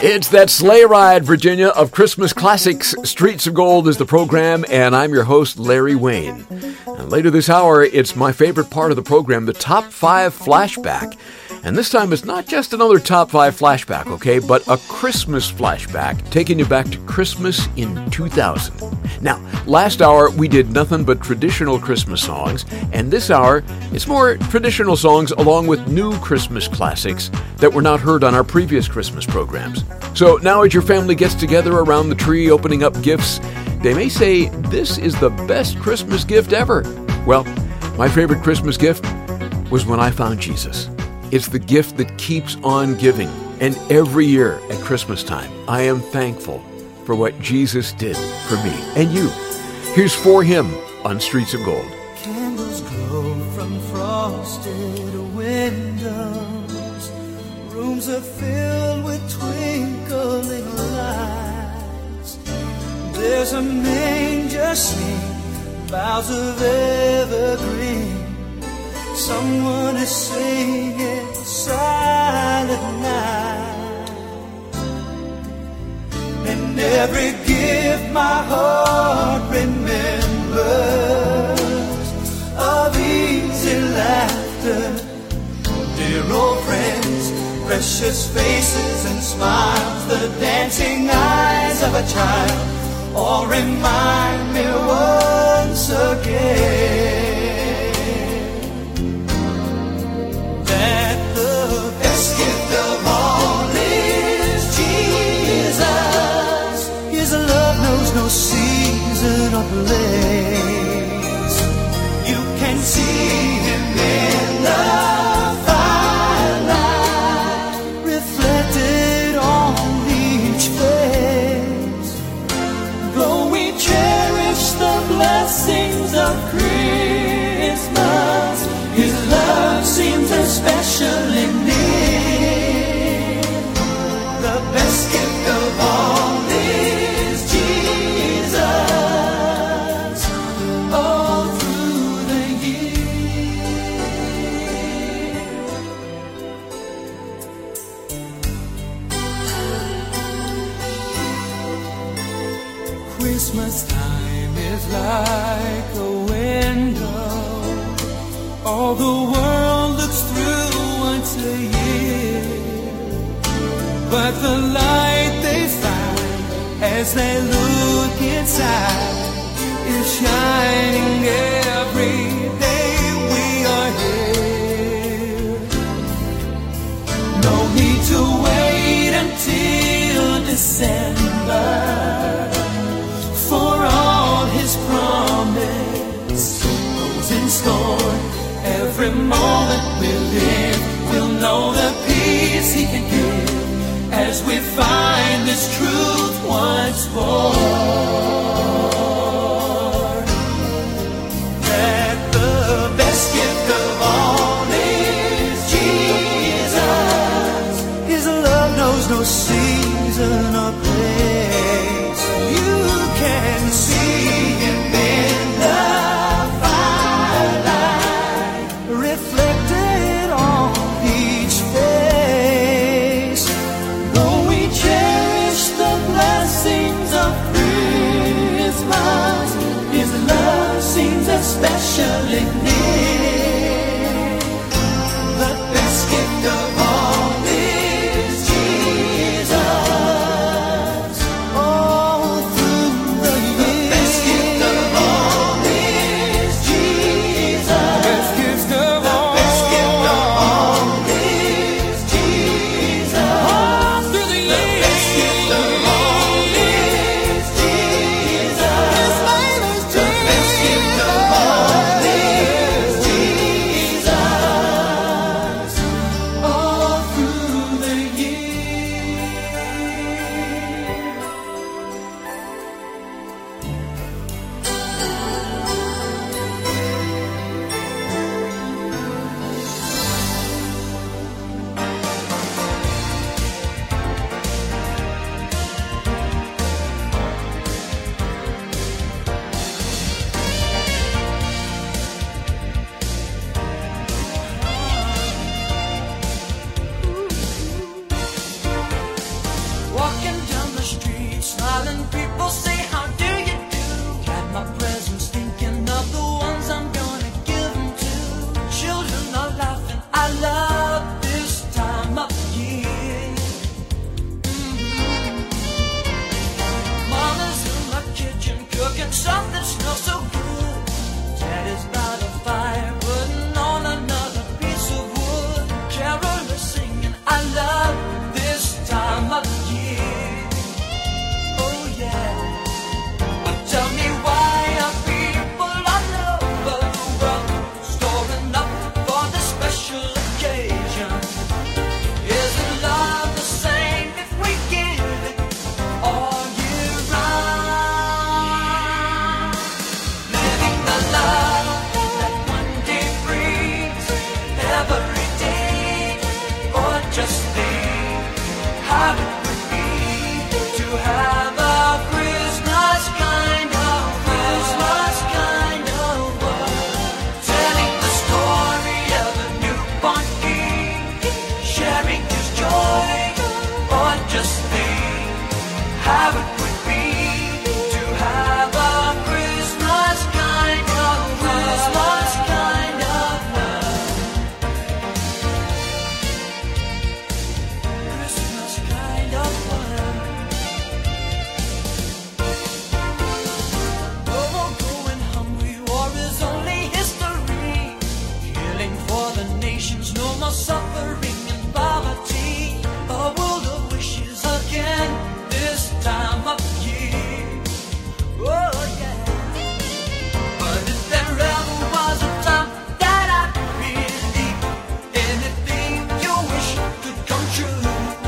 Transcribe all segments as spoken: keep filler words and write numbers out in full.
It's that sleigh ride, Virginia, of Christmas classics. Streets of Gold is the program, and I'm your host, Larry Wayne. And later this hour, it's my favorite part of the program, the Top five Flashback. And this time, it's not just another Top five Flashback, okay, but a Christmas flashback, taking you back to Christmas in two thousand. Now, last hour, we did nothing but traditional Christmas songs, and this hour, it's more traditional songs along with new Christmas classics that were not heard on our previous Christmas programs. So now as your family gets together around the tree opening up gifts, they may say, this is the best Christmas gift ever. Well, my favorite Christmas gift was when I found Jesus. It's the gift that keeps on giving. And every year at Christmas time, I am thankful for what Jesus did for me and you. Here's For Him on Streets of Gold. Candles glow from frosted windows. Rooms are filled with twinkling lights. There's a manger scene, boughs of evergreen. Someone is singing Silent Night. And every gift my heart remembers of easy laughter, dear old friends, precious faces and smiles, the dancing eyes of a child, all remind me once again that the best gift of all is Jesus. His love knows no season or place. You can see Him in the firelight, reflected on each face. Though we cherish the blessings of Christmas, His love seems especially near. The best gift of all is Jesus, all through the year. Christmas time is like a window. All the world looks through once a year, but the light they find as they look inside is shining every day we are here. No need to wait until December for all His promise goes in store. Every moment we live, we'll know the peace He can give as we find this truth once more. That the best gift of all is Jesus. His love knows no season or place. You can see Him in the reflected on each face. Though we cherish the blessings of Christmas, just think how it would be to have a Christmas kind of Christmas kind of world, telling the story of a newborn king, sharing his joy, or just think how it would be to have a Christmas kind of Christmas kind of world, Christmas kind of world. No more going hungry, war is only history. Healing for the nations, no more suffering and poverty. A world of wishes again, this time of year. Oh yeah. But if there ever was a time that I believe anything you wish could come true,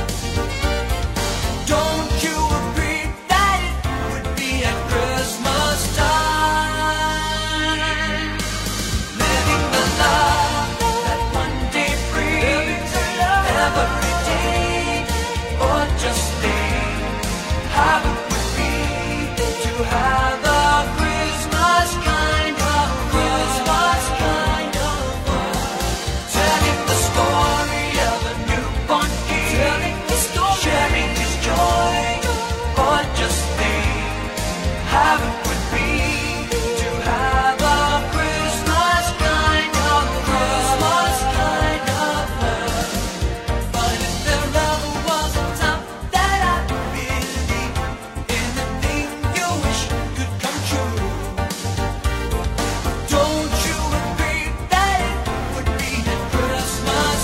don't you agree that it would be at Christmas time? Living the love that one day brings every day, or just think how it would be to have a Christmas kind of Christmas kind of world, telling the story of a newborn king, sharing his joy, or just think how it would be to have a Christmas kind of Christmas kind of world. But if there ever was a time that I believe anything you wish could come true, don't you agree that it would be at Christmas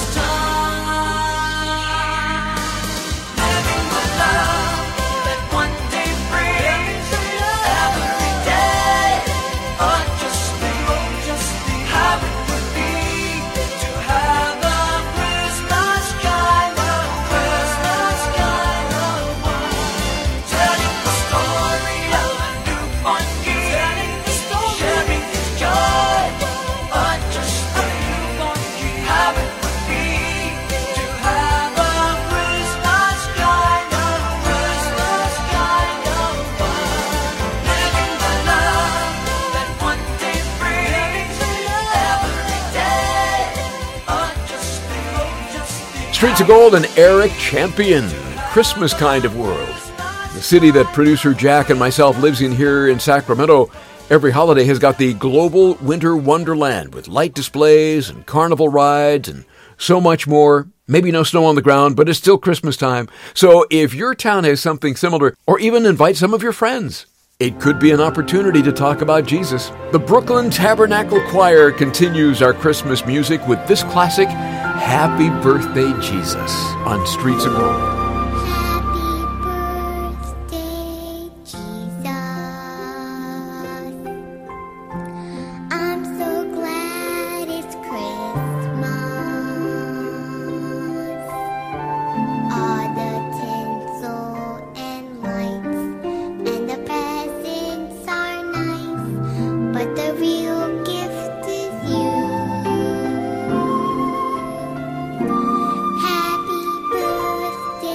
time? Living the love that one day brings every day, or just think how it would be to have a Christmas kind of Christmas kind of world, telling the story of a newborn king, sharing his joy, or just think how it would be to have a Christmas kind of Christmas kind of world, living the love that one day brings every day, or just think. Streets of Gold and Eric Champion, Christmas Kind of World. The city that producer Jack and myself lives in here in Sacramento every holiday has got the global winter wonderland with light displays and carnival rides and so much more. Maybe no snow on the ground, but it's still Christmas time. So if your town has something similar, or even invite some of your friends, it could be an opportunity to talk about Jesus. The Brooklyn Tabernacle Choir continues our Christmas music with this classic, Happy Birthday Jesus, on Streets of Gold. Happy birthday, Jesus. I'm so glad it's Christmas. All the tinsel and lights and the presents are nice, but the real gift is you. Happy birthday,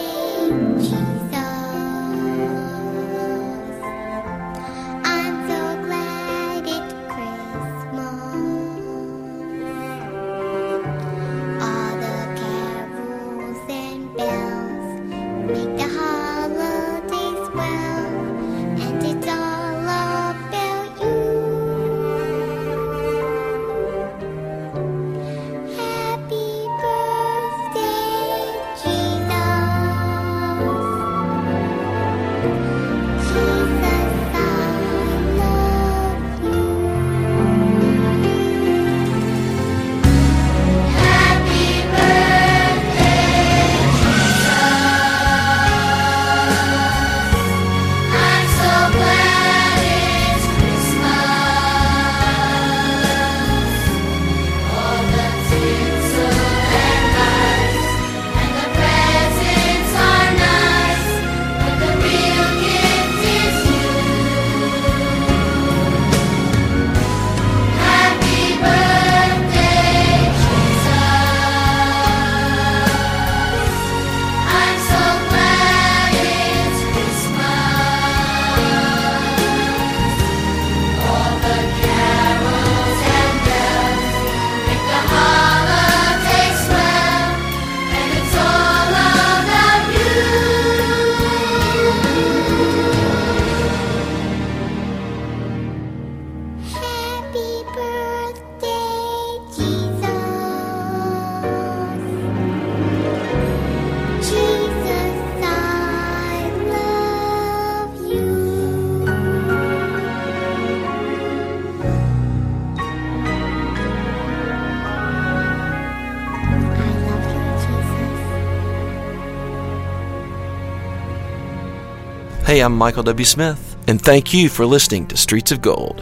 Hey, I'm Michael W. Smith, and thank you for listening to Streets of Gold.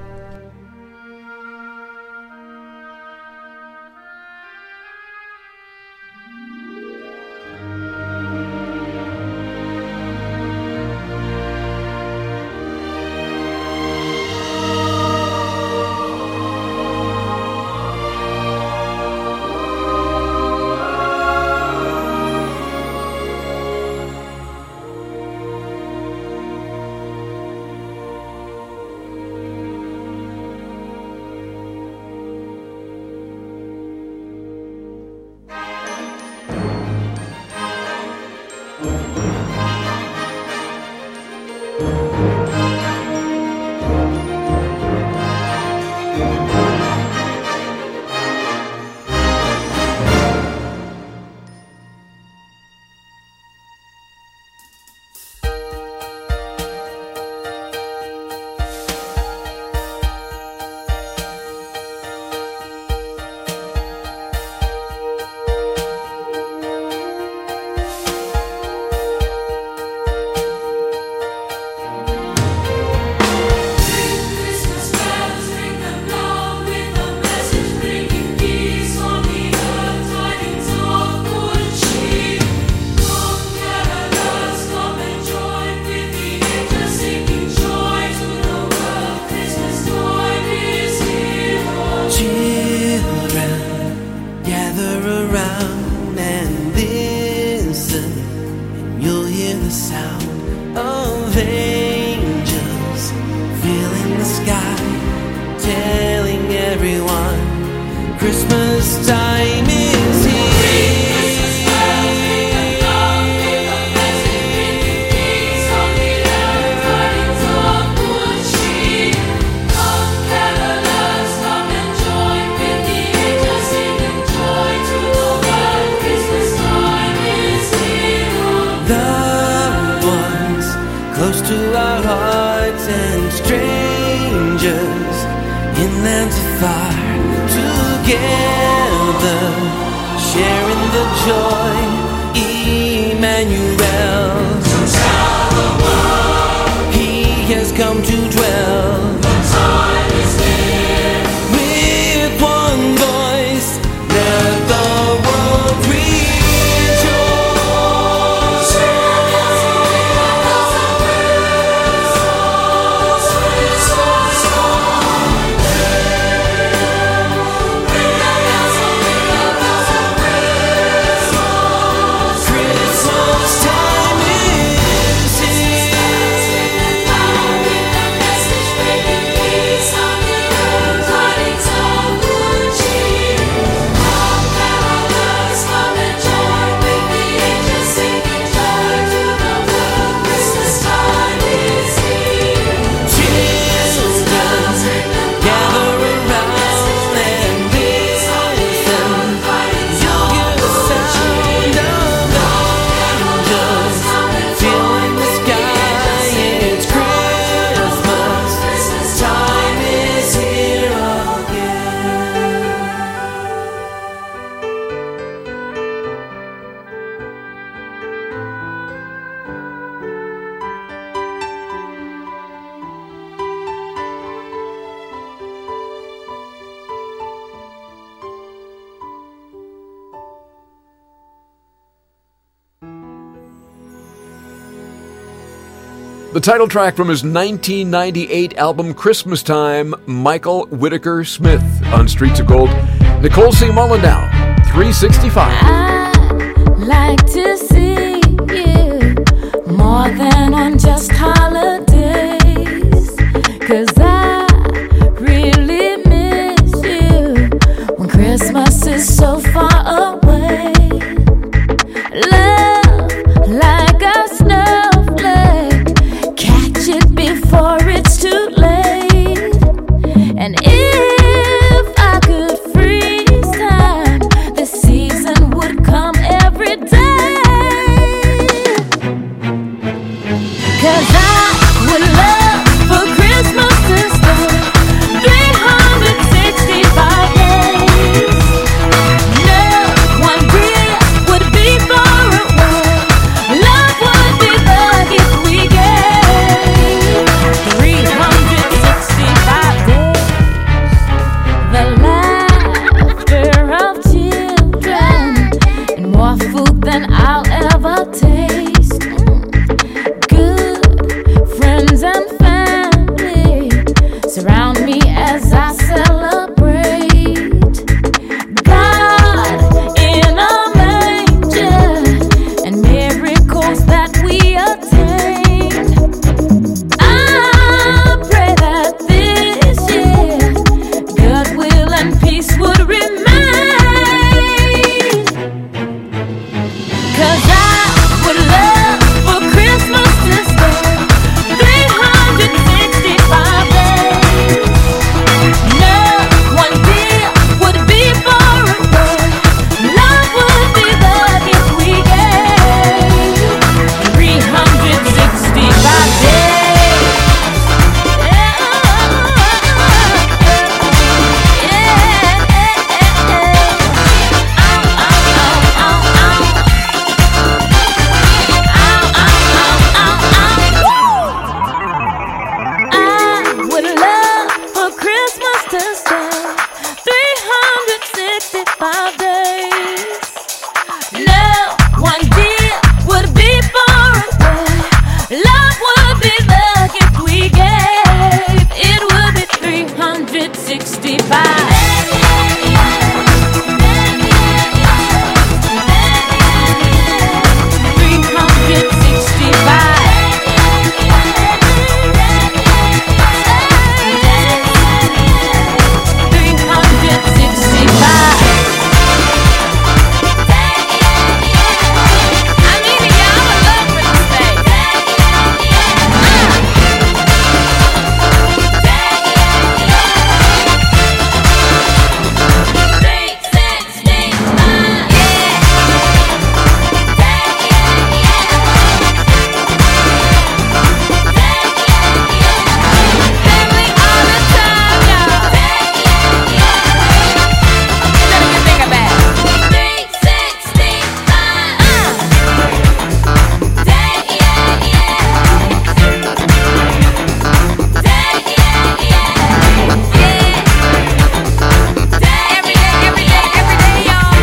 Christmas time is here. Close to our hearts and strangers in lands afar, together sharing the joy, Emmanuel. He has come to dwell. The time is near. With one voice, let the world rejoice. The title track from his nineteen ninety-eight album Christmas Time, Michael Whitaker Smith on Streets of Gold. Nicole C. Mullendau, three sixty-five. I'd like to see you more than on just holidays, 'cause I really miss you when Christmas is so far away. Love like a snowflake, catch it before it's too late. And if I could freeze time, this season would come every day. 'Cause I than I'll ever taste. Mm. Good friends and family surround me as I celebrate. God in a manger and miracles that we attain. I pray that this year goodwill and peace would remain. 'Cause I would love for Christmas to stay three hundred sixty-five days. No one deal would be far away. Love would be the gift we gave. three hundred sixty-five days. Yeah. I would love for Christmas to stay three hundred sixty-five days. No one deal would be far away. Love would be the gift we gave. It would be three hundred sixty-five. three hundred sixty-five. three hundred sixty-five. I mean it, y'all. I would love for this day. Family all the time, y'all. Let me think about it. three sixty-five. Every day, every day, every day, y'all.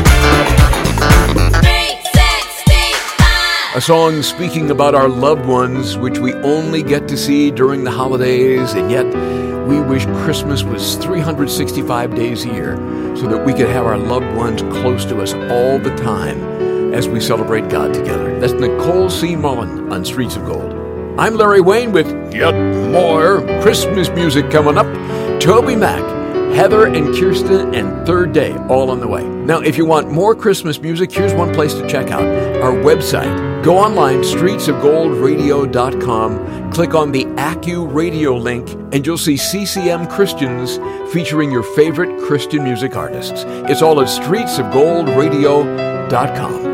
three sixty-five. A song speaking about our loved ones, which we only get to see during the holidays, and yet we wish Christmas was three hundred sixty-five days a year so that we could have our loved ones close to us all the time as we celebrate God together. That's Nicole C. Mullen on Streets of Gold. I'm Larry Wayne with yet more Christmas music coming up. Toby Mac, Heather and Kirsten, and Third Day, all on the way. Now, if you want more Christmas music, here's one place to check out our website. Go online, streets of gold radio dot com, click on the A C U Radio link, and you'll see C C M Christians featuring your favorite Christian music artists. It's all at streets of gold radio dot com.